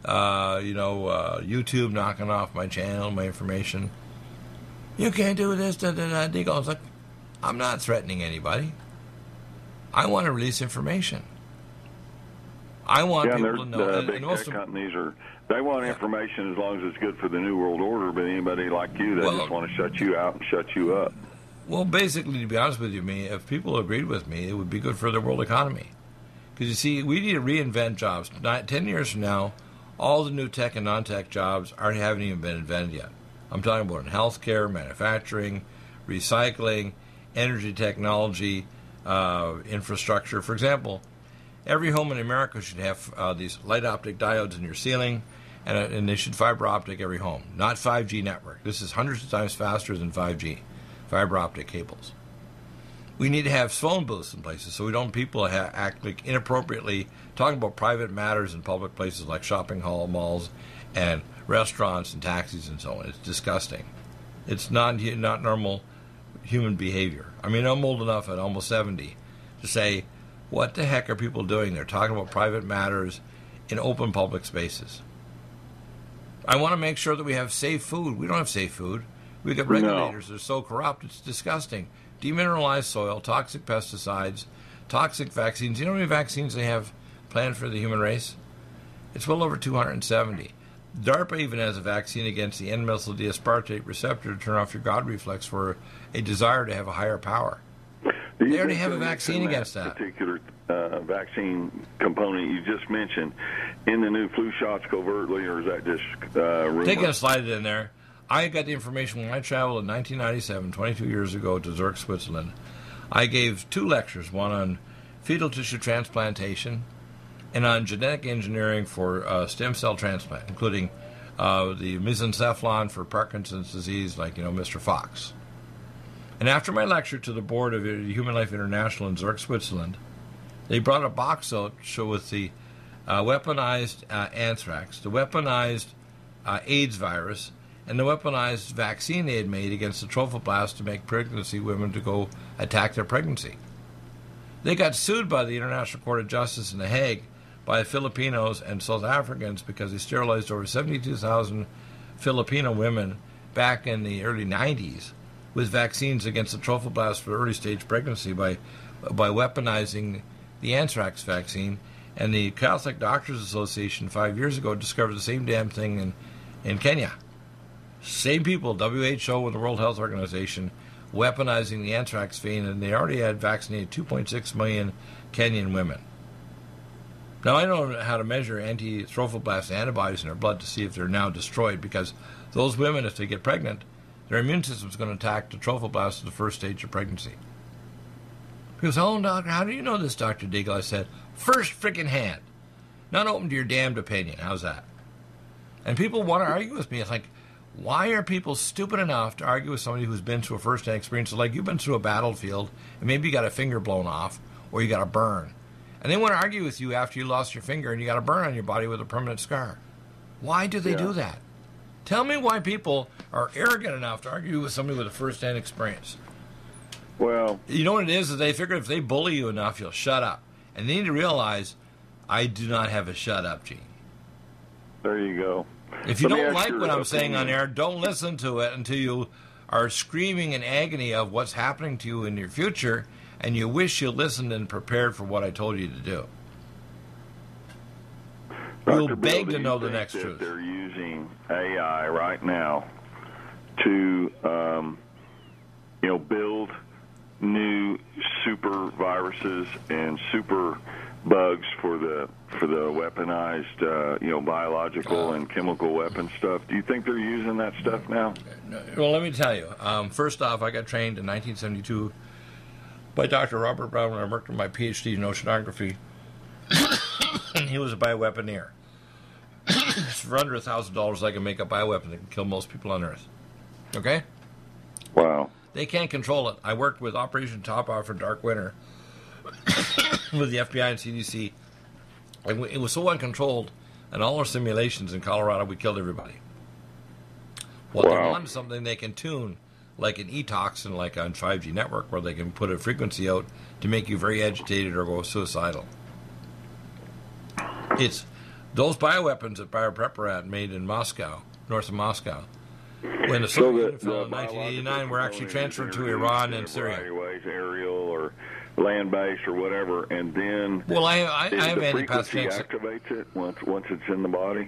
YouTube knocking off my channel, my information. You can't do this, I was like, I'm not threatening anybody. I want to release information. I want people to know. Big tech companies they want information as long as it's good for the New World Order, but anybody like you, they just want to shut you out and shut you up. Well, basically, to be honest with you, if people agreed with me, it would be good for the world economy. Because, you see, we need to reinvent jobs. 10 years from now, all the new tech and non-tech jobs haven't even been invented yet. I'm talking about in healthcare, manufacturing, recycling, energy technology, infrastructure. For example, every home in America should have these light optic diodes in your ceiling, and they should fiber optic every home, not 5G network. This is hundreds of times faster than 5G, fiber optic cables. We need to have phone booths in places so we don't people act like inappropriately talking about private matters in public places like shopping malls and restaurants and taxis and so on. It's disgusting. It's not normal human behavior. I mean, I'm old enough at almost 70 to say, what the heck are people doing? They're talking about private matters in open public spaces. I want to make sure that we have safe food. We don't have safe food. We got regulators that are so corrupt, it's disgusting. Demineralized soil, toxic pesticides, toxic vaccines. You know how many vaccines they have planned for the human race? It's well over 270. DARPA even has a vaccine against the N-methyl D-aspartate receptor to turn off your God reflex for a desire to have a higher power. They already have a vaccine against that. Particular vaccine component you just mentioned in the new flu shots covertly, or is that just rumor? They can slide it in there. I got the information when I traveled in 1997, 22 years ago, to Zurich, Switzerland. I gave 2 lectures, one on fetal tissue transplantation and on genetic engineering for stem cell transplant, including the mesencephalon for Parkinson's disease, like, Mr. Fox. And after my lecture to the board of Human Life International in Zurich, Switzerland, they brought a box out with the weaponized anthrax, the weaponized AIDS virus, and the weaponized vaccine they had made against the trophoblast to make pregnancy women to go attack their pregnancy. They got sued by the International Court of Justice in The Hague by Filipinos and South Africans because they sterilized over 72,000 Filipino women back in the early 90s with vaccines against the trophoblast for early stage pregnancy by weaponizing the anthrax vaccine. And the Catholic Doctors Association 5 years ago discovered the same damn thing in Kenya. Same people, WHO and the World Health Organization, weaponizing the anthrax vein, and they already had vaccinated 2.6 million Kenyan women. Now, I know how to measure anti-trophoblast antibodies in their blood to see if they're now destroyed, because those women, if they get pregnant, their immune system is going to attack the trophoblast at the first stage of pregnancy. He goes, "Oh, doctor, how do you know this, Dr. Deagle?" I said, "First freaking hand. Not open to your damned opinion. How's that?" And people want to argue with me. It's like, why are people stupid enough to argue with somebody who's been through a first-hand experience? Like, you've been through a battlefield, and maybe you got a finger blown off, or you got a burn. And they want to argue with you after you lost your finger and you got a burn on your body with a permanent scar. Why do they do that? Tell me why people are arrogant enough to argue with somebody with a first-hand experience. Well, you know what it is they figure if they bully you enough, you'll shut up. And they need to realize, I do not have a shut-up gene. There you go. If you don't like what I'm saying on air, don't listen to it until you are screaming in agony of what's happening to you in your future, and you wish you listened and prepared for what I told you to do. You'll beg to know the next truth. They're using AI right now to, build new super viruses and super bugs for the weaponized, biological and chemical weapon stuff. Do you think they're using that stuff now? Well, let me tell you. First off, I got trained in 1972 by Dr. Robert Brown when I worked on my PhD in oceanography. And he was a bioweaponeer. For under $1,000, I can make a bioweapon that can kill most people on Earth. Okay? Wow. They can't control it. I worked with Operation Top Off for Dark Winter with the FBI and CDC. And it was so uncontrolled, and all our simulations in Colorado, we killed everybody. Well, they want something they can tune, like an e-toxin, like on 5G network, where they can put a frequency out to make you very agitated or go suicidal. It's those bioweapons that BioPreparat made in Moscow, north of Moscow. When the Soviet Union fell in 1989, were actually transferred to Iran and Syria. Aerial or land-based or whatever, and then I have the frequency antipathogenics. Activates it once it's in the body.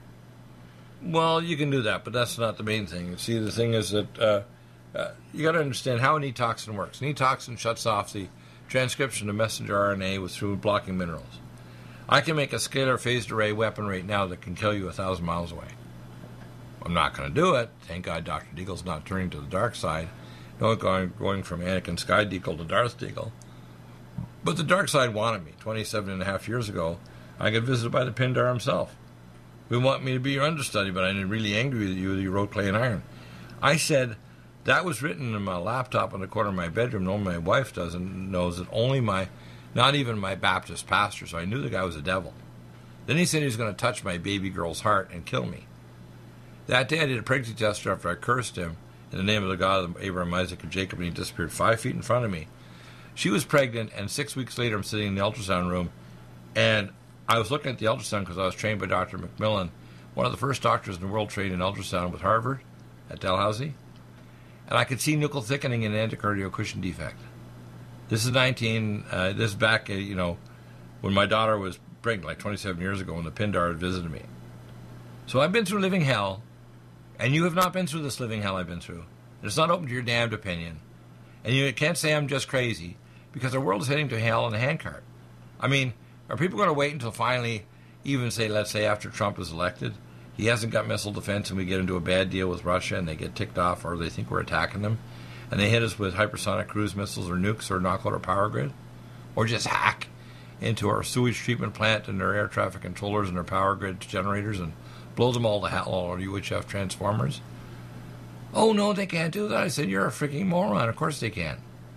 Well, you can do that, but that's not the main thing. See, the thing is that you got to understand how an e-toxin works. An e-toxin shuts off the transcription of messenger RNA through blocking minerals. I can make a scalar phased array weapon right now that can kill you 1,000 miles away. I'm not going to do it. Thank God Dr. Deagle's not turning to the dark side. No, going from Anakin Sky Deagle to Darth Deagle. But the dark side wanted me. 27 and a half years ago, I got visited by the Pindar himself. We want me to be your understudy, but I'm really angry with you that you wrote Clay and Iron. I said, that was written in my laptop in the corner of my bedroom. No, my wife knows that only not even my Baptist pastor, so I knew the guy was a devil. Then he said he was going to touch my baby girl's heart and kill me. That day I did a pregnancy test after I cursed him in the name of the God of Abraham, Isaac, and Jacob, and he disappeared 5 feet in front of me. She was pregnant, and 6 weeks later I'm sitting in the ultrasound room, and I was looking at the ultrasound because I was trained by Dr. McMillan, one of the first doctors in the world trained in ultrasound with Harvard at Dalhousie, and I could see nuchal thickening in an endocardial cushion defect. This is this is back, when my daughter was pregnant, like 27 years ago, when the Pindar had visited me. So I've been through living hell, and you have not been through this living hell I've been through. It's not open to your damned opinion. And you can't say I'm just crazy, because our world is heading to hell in a handcart. I mean, are people going to wait until finally, even say, let's say after Trump is elected, he hasn't got missile defense and we get into a bad deal with Russia and they get ticked off or they think we're attacking them, and they hit us with hypersonic cruise missiles or nukes or knock out our power grid? Or just hack into our sewage treatment plant and their air traffic controllers and their power grid generators and blow them all to hell, all our UHF transformers? Oh, no, they can't do that. I said, you're a freaking moron. Of course they can.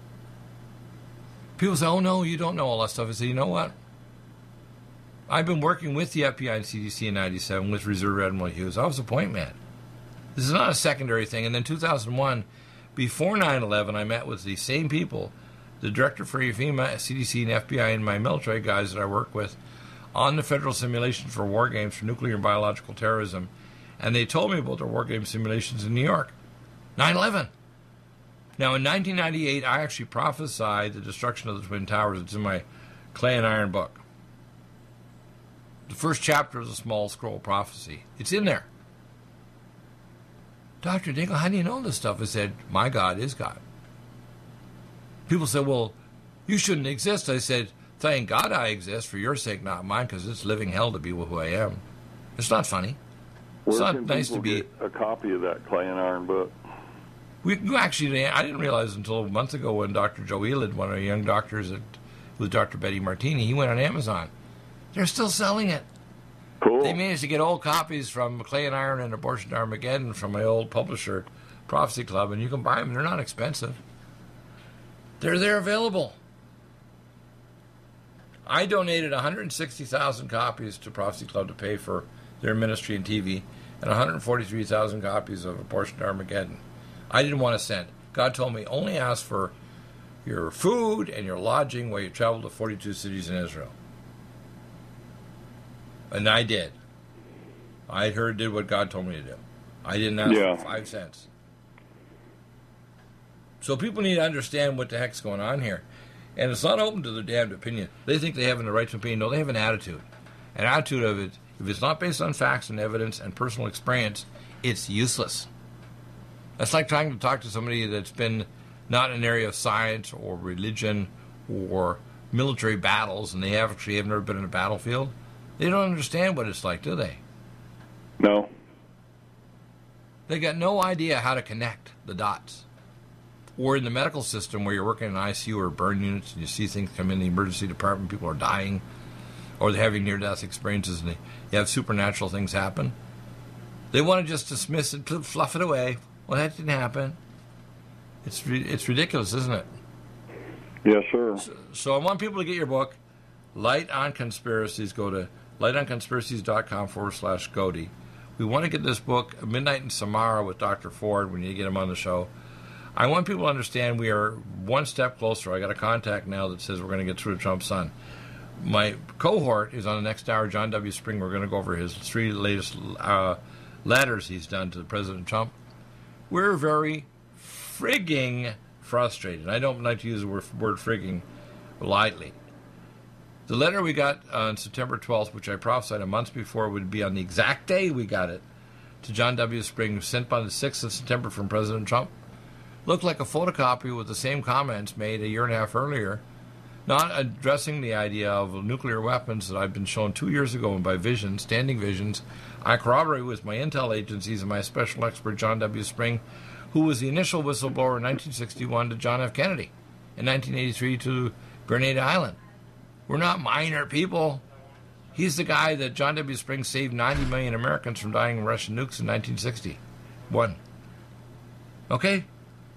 People say, oh, no, you don't know all that stuff. I said, you know what? I've been working with the FBI and CDC in 97 with Reserve Admiral Hughes. I was a point man. This is not a secondary thing. And then 2001, before 9/11, I met with the same people, the director for FEMA, CDC, and FBI, and my military guys that I work with on the federal simulation for war games for nuclear and biological terrorism. And they told me about their war game simulations in New York. 9/11. Now, in 1998, I actually prophesied the destruction of the Twin Towers. It's in my Clay and Iron book. The first chapter is a small scroll prophecy. It's in there. Dr. Dingle, how do you know this stuff? I said, my God is God. People said, well, you shouldn't exist. I said, thank God I exist for your sake, not mine, because it's living hell to be who I am. It's not funny. It's Where not can nice people to be. get a copy of that Clay and Iron book? Actually, I didn't realize until a month ago when Dr. Joe Elid, one of the young doctors with Dr. Betty Martini, he went on Amazon. They're still selling it. Cool. They managed to get old copies from Clay and Iron and Abortion to Armageddon from my old publisher, Prophecy Club, and you can buy them. They're not expensive. They're available. I donated 160,000 copies to Prophecy Club to pay for their ministry and TV, and 143,000 copies of Abortion to Armageddon. I didn't want a cent. God told me, only ask for your food and your lodging while you travel to 42 cities in Israel. And I did. I did what God told me to do. I didn't ask for 5 cents. So people need to understand what the heck's going on here. And it's not open to their damned opinion. They think they have the right to opinion. No, they have an attitude. An attitude of it, if it's not based on facts and evidence and personal experience, it's useless. That's like trying to talk to somebody that's been not in an area of science or religion or military battles, and they have never been in a battlefield, they don't understand what it's like, do they? No. They got no idea how to connect the dots. Or in the medical system where you're working in ICU or burn units and you see things come in the emergency department, people are dying, or they're having near-death experiences and you have supernatural things happen. They want to just dismiss it, fluff it away. Well, that didn't happen. It's ridiculous, isn't it? Yes, sir. So I want people to get your book, Light on Conspiracies. Go to lightonconspiracies.com/Godey. We want to get this book, Midnight in Samara with Dr. Ford. We need to get him on the show. I want people to understand we are one step closer. I got a contact now that says we're going to get through to Trump's son. My cohort is on the next hour, John W. Spring. We're going to go over his 3 latest letters he's done to President Trump. We're very frigging frustrated. I don't like to use the word frigging lightly. The letter we got on September 12th, which I prophesied a month before would be on the exact day we got it, to John W. Spring, sent on the 6th of September from President Trump, looked like a photocopy with the same comments made a year and a half earlier, not addressing the idea of nuclear weapons that I've been shown 2 years ago by visions, standing visions. I corroborate with my intel agencies and my special expert, John W. Spring, who was the initial whistleblower in 1961 to John F. Kennedy, in 1983 to Grenada Island. We're not minor people. He's the guy that John W. Spring saved 90 million Americans from dying in Russian nukes in 1961. Okay?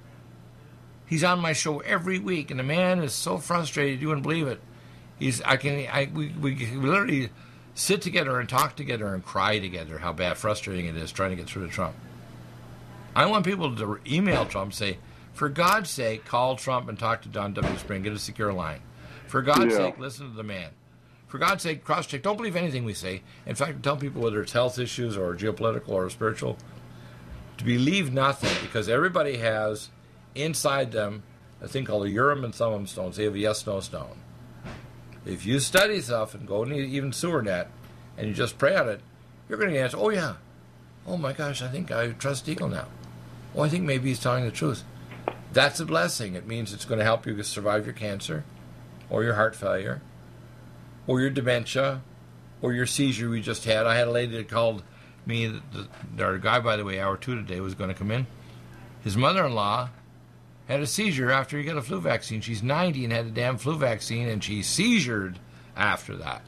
He's on my show every week, and the man is so frustrated you wouldn't believe it. We literally sit together and talk together and cry together how frustrating it is trying to get through to Trump. I want people to email Trump, say, for God's sake, call Trump and talk to John W. Spring, get a secure line. For God's sake, listen to the man. For God's sake, cross-check. Don't believe anything we say. In fact, tell people whether it's health issues or geopolitical or spiritual, to believe nothing, because everybody has inside them a thing called a Urim and Thummim stones. They have a yes-no stone. If you study stuff and go even sewer net and you just pray on it, you're going to answer, oh, yeah. Oh, my gosh, I think I trust Eagle now. Oh, I think maybe he's telling the truth. That's a blessing. It means it's going to help you survive your cancer or your heart failure or your dementia or your seizure we just had. I had a lady that called me, our guy, by the way, hour 2 today was going to come in. His mother-in-law had a seizure after he got a flu vaccine. She's 90 and had a damn flu vaccine, and she seizured after that.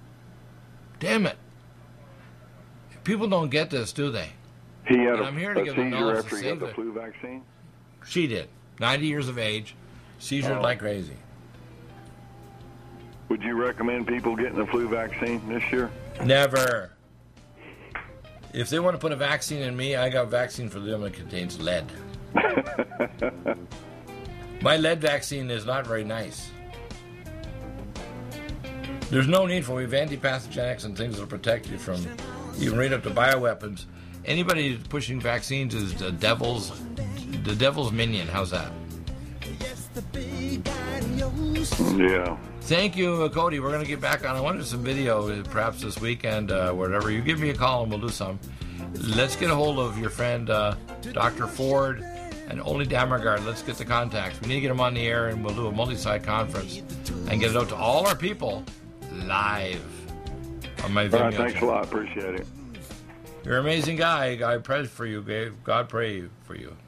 Damn it. People don't get this, do they? He had I'm here to give them seizure knowledge after to he got save the it. flu vaccine? She did. 90 years of age, seizured like crazy. Would you recommend people getting the flu vaccine this year? Never. If they want to put a vaccine in me, I got a vaccine for them that contains lead. My lead vaccine is not very nice. There's no need for it. We have antipathogenics and things that will protect you from even right up to bioweapons. Anybody who's pushing vaccines is the devil's minion. How's that? Yeah. Thank you, Cody. We're going to get back on. I want to do some video perhaps this weekend, whatever. You give me a call and we'll do some. Let's get a hold of your friend, Dr. Ford and Ole Damergaard. Let's get the contacts. We need to get them on the air, and we'll do a multi-site conference and get it out to all our people live on my Vimeo. All right, thanks a lot. Appreciate it. You're an amazing guy. I pray for you. God pray for you.